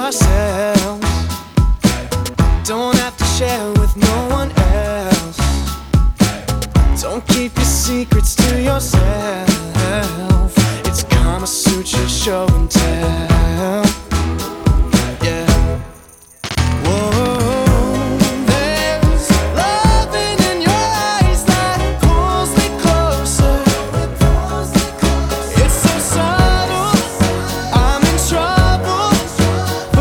ourselves. Don't have to share with no one else. Don't keep your secrets to yourself. It's Kama Sutra show and tell.